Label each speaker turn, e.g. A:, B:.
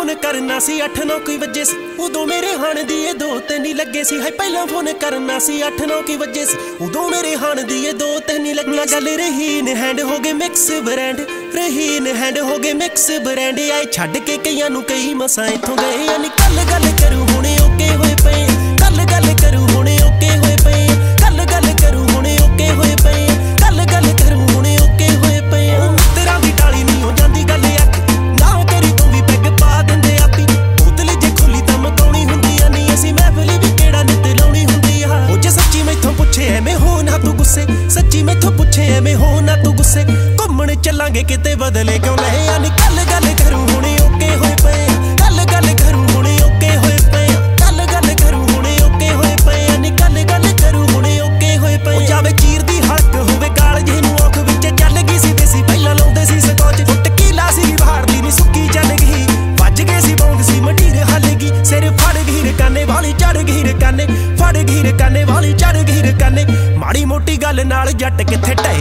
A: Phone करना सी 8-9 बजे सी उदों मेरे हाण दी ये 2-3 ही लगे सी। हाय पहला फोन करना सी 8-9 बजे सी उदों मेरे हाण दी ये 2-3 ही लगे। गल रहीन हैंड हो गए मिक्स ब्रांड, रहीन हैंड हो गए मिक्स ब्रांड। आए छड्ड के कईयां नूं कई मसां इत्थों गए। यानी कल गल करूं हुणे ओके होए पए, कल गल करूं हुणे ओके होए पए, कल गल करूं हुणे ओके होए पए, कल गल करूं हुणे ओके होए पए। तेरा दी टाली नहीं हो जांदी गल अख ना करी तूं भी पैग पा दिंदे आपी। बोतल जे खोली तां मकाउणी हुंदी आ नहीं असीं महफिल भी केड़ा नित लाउणी हुंदी आ। ओ जे सच्ची मैथों पुछे एवें हो ना तू गुस्से, सच्ची मैथों पुछे एवें हो ना तू गुस्से। घुम्मण चलांगे किते बदले क्यों ले। यानी कल गल करूं हुणे ओके होए पए, कल गल करूं हुणे ओके होए पए, कल गल करूं हुणे ओके होए पए। यानी कल गल करूं हुणे ओके होए पए। ओ जावे चीर दी हलक होवे काल जे नूं औख विच चल गई सी देसी पहिलां लाउंदे सी ਸਕੋਚ। ਫੁੱਟ ਕੀ ਲਾ ਸੀ ਬਾਹਰਲੀ ਨੀ ਸੁੱਕੀ ਚੱਲ ਗਈ, ਵੱਜ ਗਏ ਸੀ ਬੌਂਗ ਸੀ ਮਟੀਰ ਹੱਲ ਗਈ। ਸਿਰ ਫੜ ਗਈ ਰਕਾਨੇ ਵਾਲੀ ਚੜ ਗਈ ਰਕਾਨੇ, ਫੜ ਗਈ ਰਕਾਨੇ ਵਾਲੀ ਚੜ ਗਈ ਰਕਾਨੇ। ਮਾੜੀ ਮੋਟੀ ਗੱਲ ਨਾਲ ਜੱਟ ਕਿੱਥੇ ਢਏ